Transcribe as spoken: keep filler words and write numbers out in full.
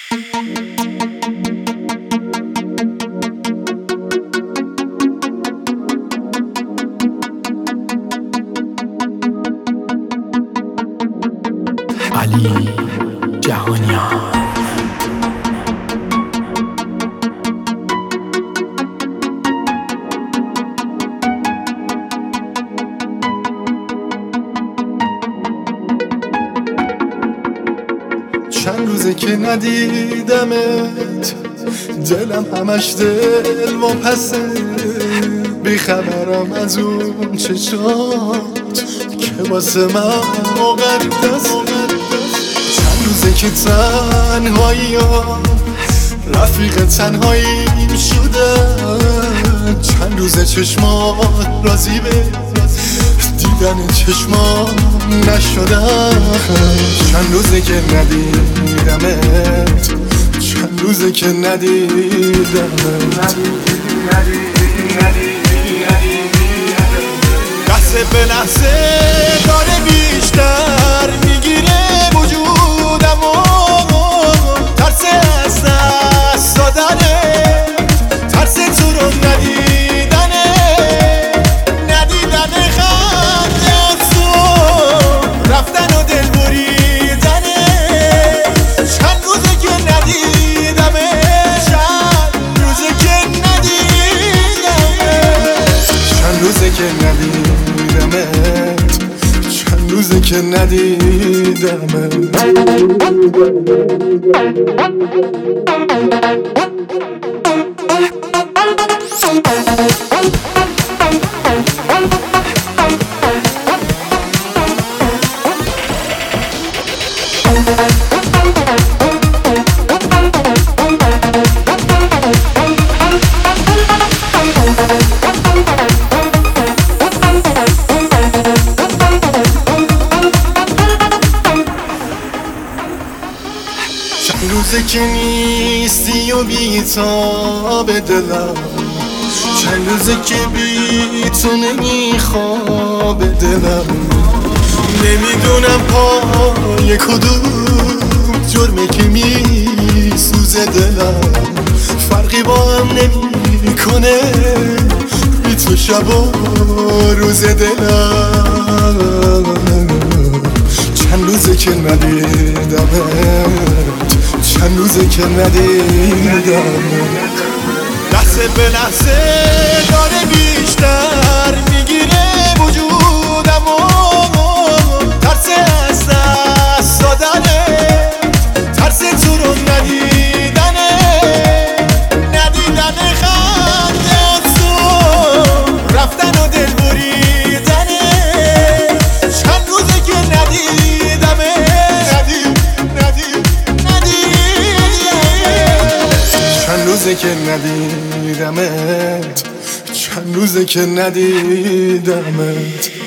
علی جهانیان. چند روزه که ندیدمت، دلم همش دل واپسه، بیخبرم از اون چشات که واسه من مقدس. چند روزه که تنهاییم، رفیق تنهاییم شدم. چند روزه چشمات راضی به دیدن چشمام نشدم. چند روزه که ندیدمت، چند روزه که ندیدمت. لحظه به لحظه داره بیشتر میگیره وجودم و ترس از دست دادنه، ترس تو رو ندیدنه، ندیدن خنده تو رفتن و دل بریدنه. چند روزه که ندیدمه، چند روزه که ندیدمه، چند روزه که ندیدمت، چند روزه که ندیدمت. چند روزه که نیستی و بی‌تاب دلم، چند روزه که بی تو نمیخواب دلم. نمیدونم پای کدوم جرمه که میسوزه دلم، فرقی با هم نمیکنه بی تو شب و روز دلم. چند روزه که ندیدمت، چند روزه که ندیدمت. لحظه به لحظه داره بیشتر میگیره وجودم و ترس از دست دادنه، ترس تو رو ندیدنه، ندیدن خنده تو رفتن و دل بریدنه. چند روزه که ندیدمه، چند روزه که ندیدمت، چند روزه که ندیدمت.